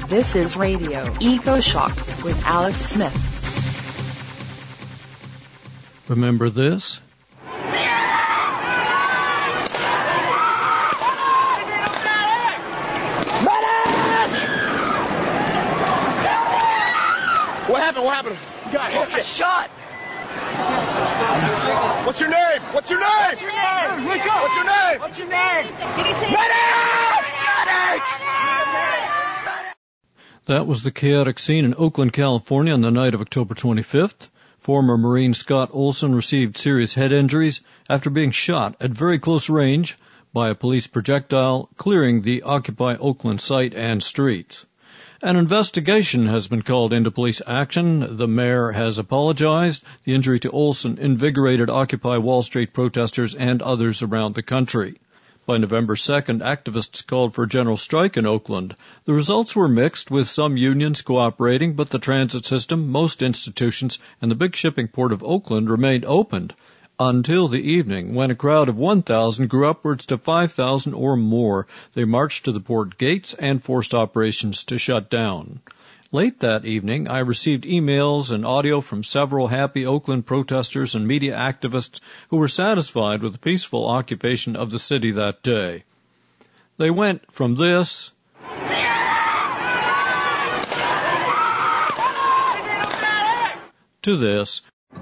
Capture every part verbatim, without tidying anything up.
This is Radio EcoShock with Alex Smith. Remember this? What happened? What happened? You got hit. A shot. What's your name? What's your name? What's your name? What's your name? What's your name? That was the chaotic scene in Oakland, California on the night of October twenty-fifth. Former Marine Scott Olson received serious head injuries after being shot at very close range by a police projectile clearing the Occupy Oakland site and streets. An investigation has been called into police action. The mayor has apologized. The injury to Olson invigorated Occupy Wall Street protesters and others around the country. By November second, activists called for a general strike in Oakland. The results were mixed, with some unions cooperating, but the transit system, most institutions, and the big shipping port of Oakland remained open until the evening, when a crowd of one thousand grew upwards to five thousand or more. They marched to the port gates and forced operations to shut down. Late that evening, I received emails and audio from several happy Oakland protesters and media activists who were satisfied with the peaceful occupation of the city that day. They went from this to this.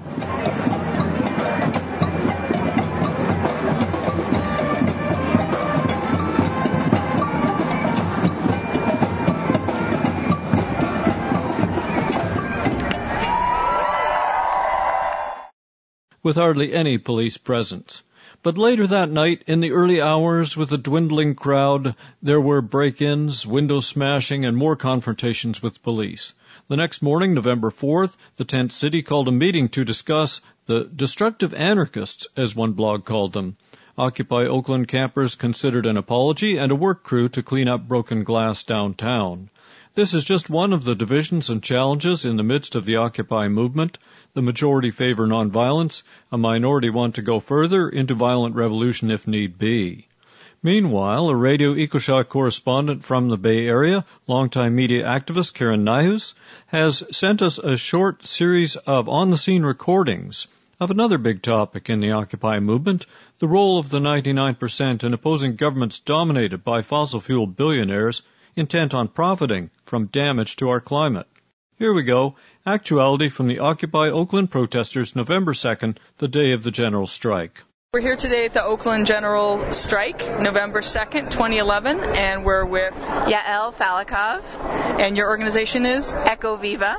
With hardly any police presence. But later that night, in the early hours, with a dwindling crowd, there were break-ins, window smashing, and more confrontations with police. The next morning, November fourth, the tent city called a meeting to discuss the destructive anarchists, as one blog called them. Occupy Oakland campers considered an apology and a work crew to clean up broken glass downtown. This is just one of the divisions and challenges in the midst of the Occupy movement. The majority favor nonviolence. A minority want to go further into violent revolution if need be. Meanwhile, a Radio EcoShock correspondent from the Bay Area, longtime media activist Karen Nyhus, has sent us a short series of on-the-scene recordings of another big topic in the Occupy movement, the role of the ninety-nine percent in opposing governments dominated by fossil fuel billionaires intent on profiting from damage to our climate. Here we go. Actuality from the Occupy Oakland protesters, November second, the day of the general strike. We're here today at the Oakland General Strike, November second, twenty eleven, and we're with Yael Falikov. And your organization is? Eco Viva.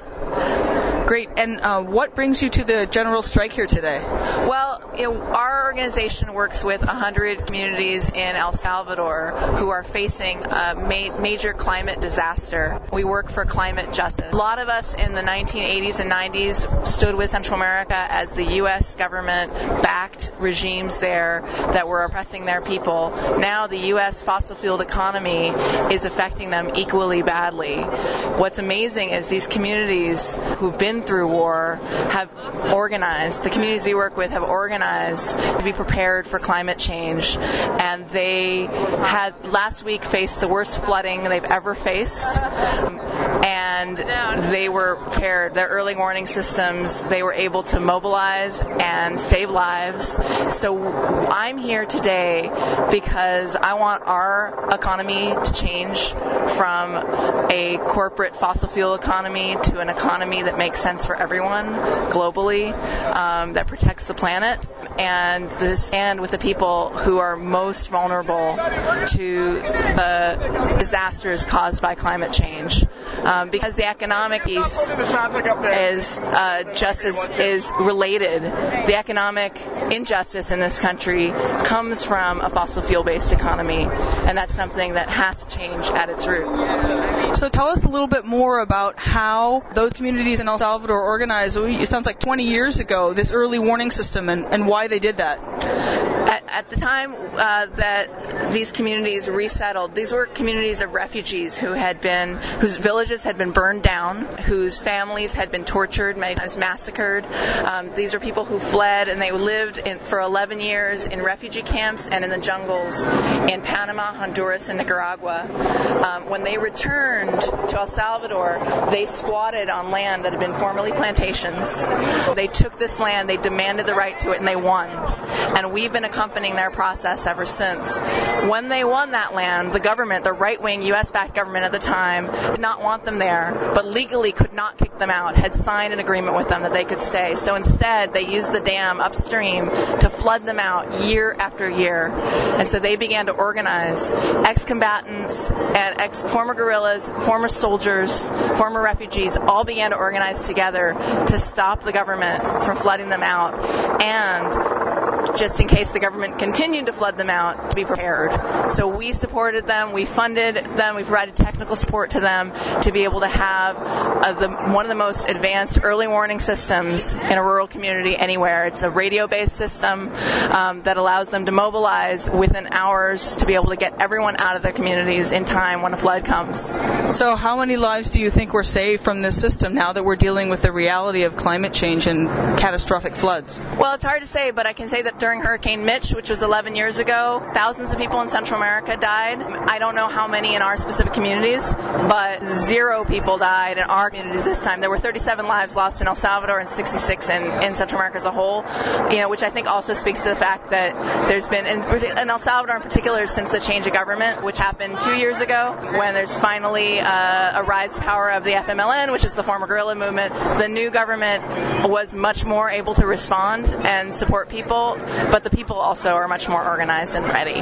Great. And uh, what brings you to the general strike here today? Well, you know, our organization works with one hundred communities in El Salvador who are facing a ma- major climate disaster. We work for climate justice. A lot of us in the nineteen eighties and nineties stood with Central America as the U S government backed regimes there that were oppressing their people. Now the U S fossil fueled economy is affecting them equally badly. What's amazing is these communities who've been through war have organized, the communities we work with have organized to be prepared for climate change, and they had last week faced the worst flooding they've ever faced, and they were prepared. Their early warning systems, they were able to mobilize and save lives. So I'm here today because I want our economy to change from a corporate fossil fuel economy to an economy that makes sense for everyone globally, um, that protects the planet, and to stand with the people who are most vulnerable to the disasters caused by climate change. Um, because the economic piece is uh, just as is related. The economic injustice in this country comes from a fossil fuel-based economy, and that's something that has to change at its root. So tell us a little bit more about how those communities in El Salvador organized, it sounds like twenty years ago, this early warning system, and, and why they did that. At, at the time uh, that these communities resettled, these were communities of refugees who had been, whose villages had been burned down, whose families had been tortured, many times massacred. Um, these are people who fled, and they lived in, for eleven years in refugee camps and in the jungles in Panama, Honduras, and Nicaragua. Um, when they returned to El Salvador, they squatted on land that had been formerly plantations. They took this land, they demanded the right to it, and they won. And we've been accompanying their process ever since. When they won that land, the government, the right-wing U S-backed government at the time, did not want them there, but legally could not kick them out, had signed an agreement with them that they could stay. So instead, they used the dam upstream to flood them out year after year. And so they began to organize ex-combatants and ex former guerrillas, former soldiers, former refugees, all began to organize together to stop the government from flooding them out, and just in case the government continued to flood them out, to be prepared. So we supported them, we funded them, we provided technical support to them to be able to have uh, the, one of the most advanced early warning systems in a rural community anywhere. It's a radio-based system um, that allows them to mobilize within hours to be able to get everyone out of their communities in time when a flood comes. So how many lives do you think were saved from this system now that we're dealing with the reality of climate change and catastrophic floods? Well, it's hard to say, but I can say that during Hurricane Mitch, which was eleven years ago, thousands of people in Central America died. I don't know how many in our specific communities, but zero people died in our communities this time. There were thirty-seven lives lost in El Salvador and sixty-six in, in Central America as a whole, you know, which I think also speaks to the fact that there's been, in, in El Salvador in particular, since the change of government, which happened two years ago, when there's finally uh, a rise to power of the F M L N, which is the former guerrilla movement, the new government was much more able to respond and support people, but the people also are much more organized and ready.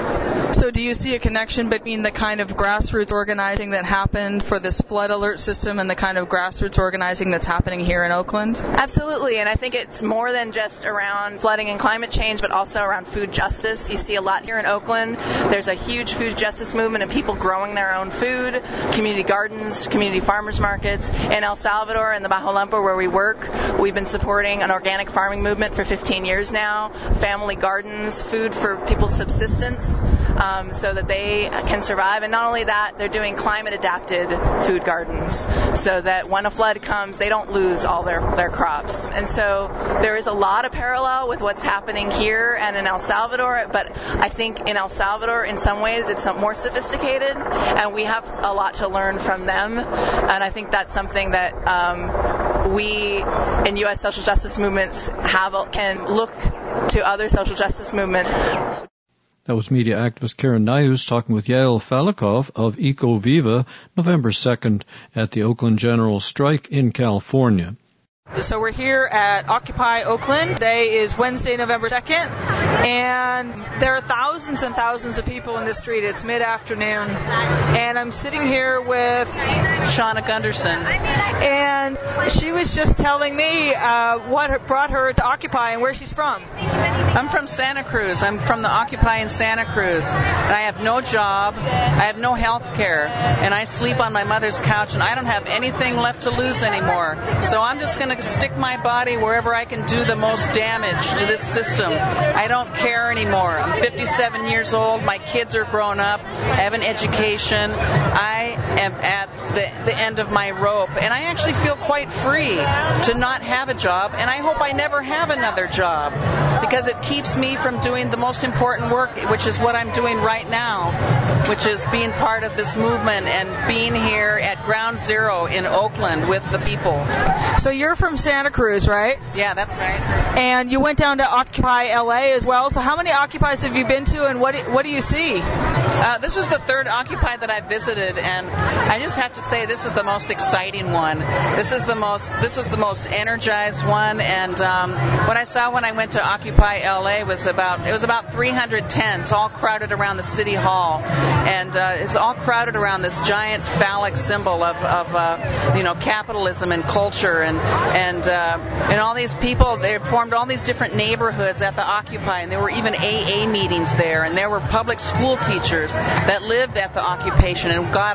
So do you see a connection between the kind of grassroots organizing that happened for this flood alert system and the kind of grassroots organizing that's happening here in Oakland? Absolutely, and I think it's more than just around flooding and climate change, but also around food justice. You see a lot here in Oakland. There's a huge food justice movement of people growing their own food, community gardens, community farmers markets. In El Salvador and the Bajo Lempo where we work, we've been supporting an organic farming movement for fifteen years now, family gardens, food for people's subsistence, um, so that they can survive. And not only that, they're doing climate-adapted food gardens so that when a flood comes, they don't lose all their, their crops. And so there is a lot of parallel with what's happening here and in El Salvador, but I think in El Salvador, in some ways, it's more sophisticated, and we have a lot to learn from them. And I think that's something that um, we in U S social justice movements have can look to other social justice movements. That was media activist Karen Nyhus talking with Yael Falikoff of EcoViva November second at the Oakland General Strike in California. So we're here at Occupy Oakland. Today is Wednesday, November second, and there are thousands and thousands of people in the street. It's mid-afternoon, and I'm sitting here with Shauna Gunderson. And she was just telling me uh, what brought her to Occupy and where she's from. I'm from Santa Cruz. I'm from the Occupy in Santa Cruz, and I have no job, I have no health care, and I sleep on my mother's couch, and I don't have anything left to lose anymore. So I'm just going to stick my body wherever I can do the most damage to this system. I don't care anymore. I'm fifty-seven years old. My kids are grown up. I have an education. I am at the, the end of my rope, and I actually feel quite free to not have a job, and I hope I never have another job, because it keeps me from doing the most important work, which is what I'm doing right now, which is being part of this movement and being here at Ground Zero in Oakland with the people. So you're from Santa Cruz, right? Yeah, that's right. And you went down to Occupy L A as well. So how many Occupies have you been to, and what what do you see? Uh, this is the third Occupy that I visited, and I just have to say this is the most exciting one. This is the most this is the most energized one, and um, what I saw when I went to Occupy L A was about it was about three hundred tents, all crowded around the city hall, and uh, it's all crowded around this giant phallic symbol of of uh, you know capitalism and culture, and and uh, and all these people. They formed all these different neighborhoods at the Occupy, and there were even A A meetings there, and there were public school teachers that lived at the occupation and got up and went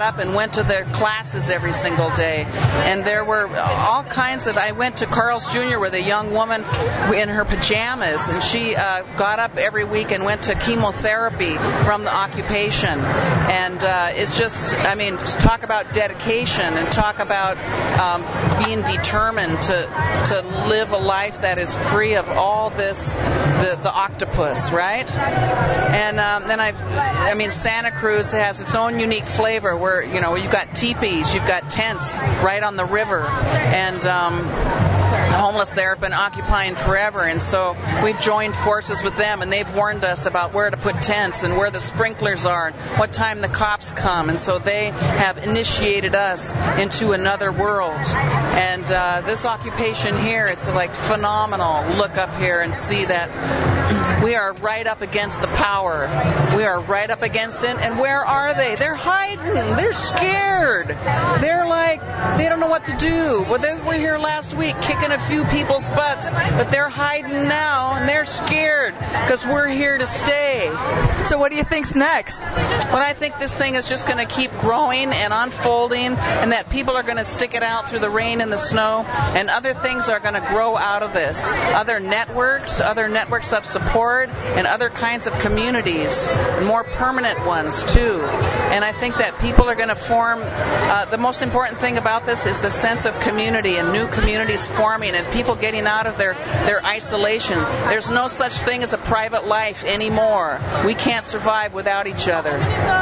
went to their classes every single day. And there were all kinds of, I went to Carl's Junior with a young woman in her pajamas, and she uh, got up every week and went to chemotherapy from the occupation. And uh, it's just, I mean, just talk about dedication and talk about um, being determined to to live a life that is free of all this, the, the octopus, right? And um, then I've, I mean, Santa Cruz has its own unique flavor where, you know, you've got teepees, you've got tents right on the river, and um, the homeless there have been occupying forever, and so we've joined forces with them, and they've warned us about where to put tents and where the sprinklers are and what time the cops come, and so they have initiated us into another world. And uh, this occupation here, it's like phenomenal. Look up here and see that we are right up against the power. We are right up against it, and where are they? They're hiding. They're scared. They're like, they don't know what to do. Well, they were here last week kicking a few people's butts, but they're hiding now, and they're scared because we're here to stay. So what do you think's next? Well, I think this thing is just going to keep growing and unfolding, and that people are going to stick it out through the rain and the snow, and other things are going to grow out of this. Other networks, other networks of support, and other kinds of communities, more permanent ones too. And I think that people are going to form, uh, the most important thing about this is the sense of community and new communities forming and people getting out of their, their isolation. There's no such thing as a private life anymore. We can't survive without each other.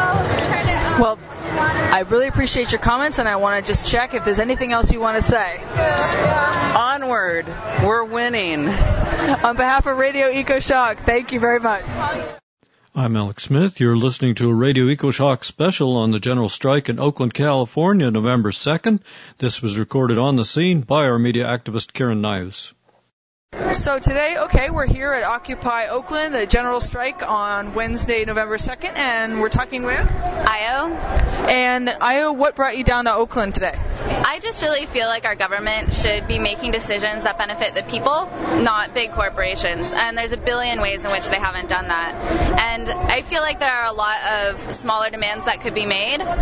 Well, I really appreciate your comments, and I want to just check if there's anything else you want to say. Onward. We're winning. On behalf of Radio EcoShock, thank you very much. I'm Alex Smith. You're listening to a Radio EcoShock special on the general strike in Oakland, California, November second. This was recorded on the scene by our media activist, Karen Nius. So today, okay, we're here at Occupy Oakland, the general strike on Wednesday, November second, and we're talking with Io. And Io, what brought you down to Oakland today? I just really feel like our government should be making decisions that benefit the people, not big corporations. And there's a billion ways in which they haven't done that. And I feel like there are a lot of smaller demands that could be made, but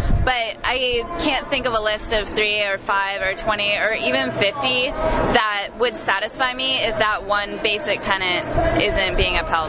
I can't think of a list of three or five or twenty or even fifty that would satisfy me if that one basic tenet isn't being upheld.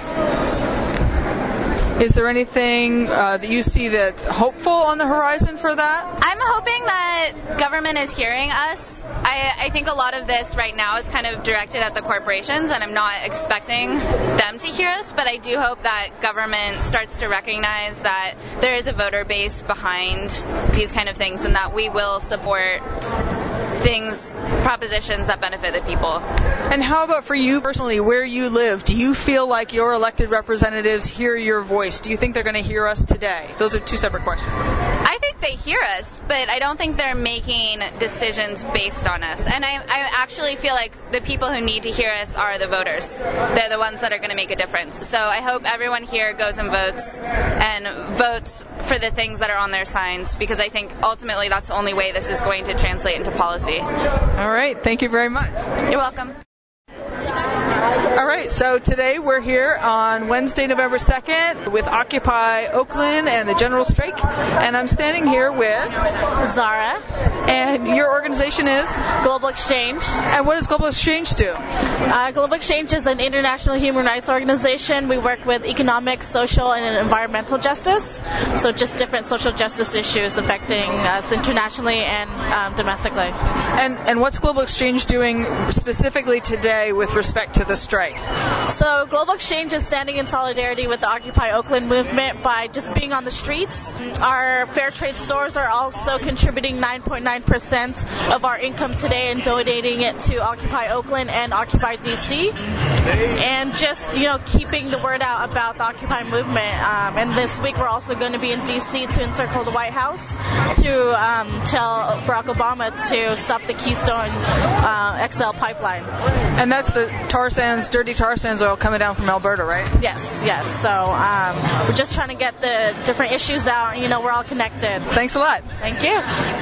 Is there anything uh, that you see that hopeful on the horizon for that? I'm hoping that government is hearing us. I, I think a lot of this right now is kind of directed at the corporations, and I'm not expecting them to hear us, but I do hope that government starts to recognize that there is a voter base behind these kind of things and that we will support things, propositions that benefit the people. And how about for you personally, where you live? Do you feel like your elected representatives hear your voice? Do you think they're going to hear us today? Those are two separate questions. I think they hear us, but I don't think they're making decisions based on us. And I, I actually feel like the people who need to hear us are the voters. They're the ones that are going to make a difference. So I hope everyone here goes and votes and votes for the things that are on their signs, because I think ultimately that's the only way this is going to translate into policy. All right. Thank you very much. You're welcome. All right, so today we're here on Wednesday, November second with Occupy Oakland and the general strike, and I'm standing here with Zara. And your organization is? Global Exchange. And what does Global Exchange do? Uh, Global Exchange is an international human rights organization. We work with economic, social, and environmental justice, so just different social justice issues affecting us internationally and um, domestically. And, and what's Global Exchange doing specifically today with respect to the strike? So Global Exchange is standing in solidarity with the Occupy Oakland movement by just being on the streets. Our fair trade stores are also contributing nine point nine percent of our income today and donating it to Occupy Oakland and Occupy D C. And just, you know, keeping the word out about the Occupy movement. Um, and this week we're also going to be in D C to encircle the White House to um, tell Barack Obama to stop the Keystone uh, X L pipeline. And that's the tar sands, dirty tar sands oil coming down from Alberta, right? Yes, yes. So um, we're just trying to get the different issues out. You know, we're all connected. Thanks a lot. Thank you.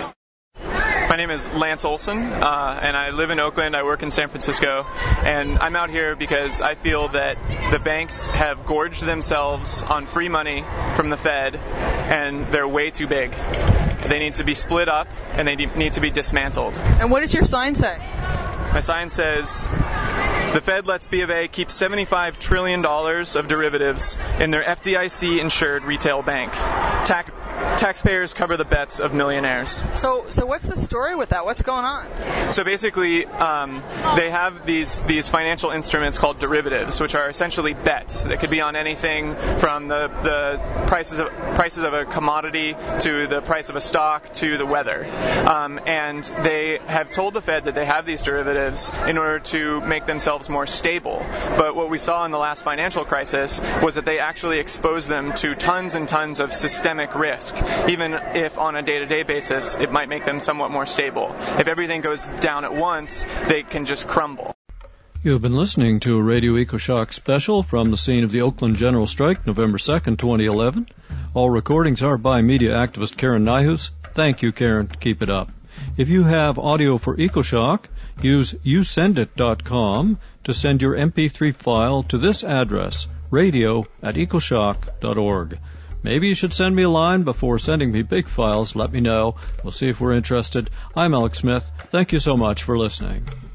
My name is Lance Olson, uh, and I live in Oakland. I work in San Francisco, and I'm out here because I feel that the banks have gorged themselves on free money from the Fed, and they're way too big. they need to be split up, and they need to be dismantled. And what does your sign say? My sign says, the Fed lets B of A keep seventy-five trillion dollars of derivatives in their F D I C-insured retail bank. Tax- taxpayers cover the bets of millionaires. So, so what's the story with that? What's going on? So basically, um, they have these these financial instruments called derivatives, which are essentially bets. They could be on anything from the the prices of prices of a commodity to the price of a stock to the weather. Um, and they have told the Fed that they have these derivatives in order to make themselves more stable. But what we saw in the last financial crisis was that they actually exposed them to tons and tons of systemic risk, even if on a day-to-day basis it might make them somewhat more stable. If everything goes down at once, they can just crumble. You have been listening to a Radio EcoShock special from the scene of the Oakland General Strike, November second, twenty eleven. All recordings are by media activist Karen Nyhus. Thank you, Karen. Keep it up. If you have audio for EcoShock, use you send it dot com to send your M P three file to this address, radio at ecoshock dot org. Maybe you should send me a line before sending me big files. Let me know. We'll see if we're interested. I'm Alex Smith. Thank you so much for listening.